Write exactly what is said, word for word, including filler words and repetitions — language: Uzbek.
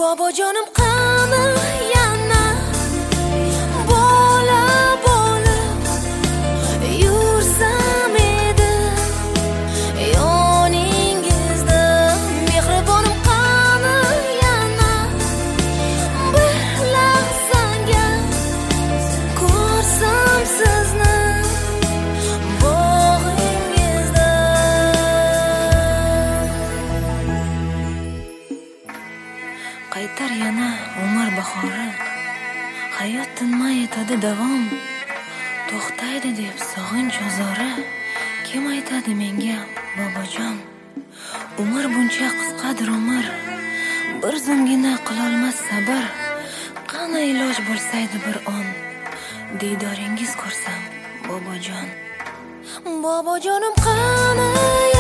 bobojonim qani yana bola bo'lib yursam edi yoningizda. Mehribonim qani yana bir lahzaga ko'rsam sizni bog'ingizda. Qaytar yana umr bahori, hayot tinmay etadi davom. To'xtaydi deb sog'inch ozori, kim aytadi menga bobojon? Umr buncha qisqadir umr, bir zumgina qilolmas sabr. Qani iloj bo'lsaydi bir on, diydoringiz ko'rsam bobojon. Bobojonim qani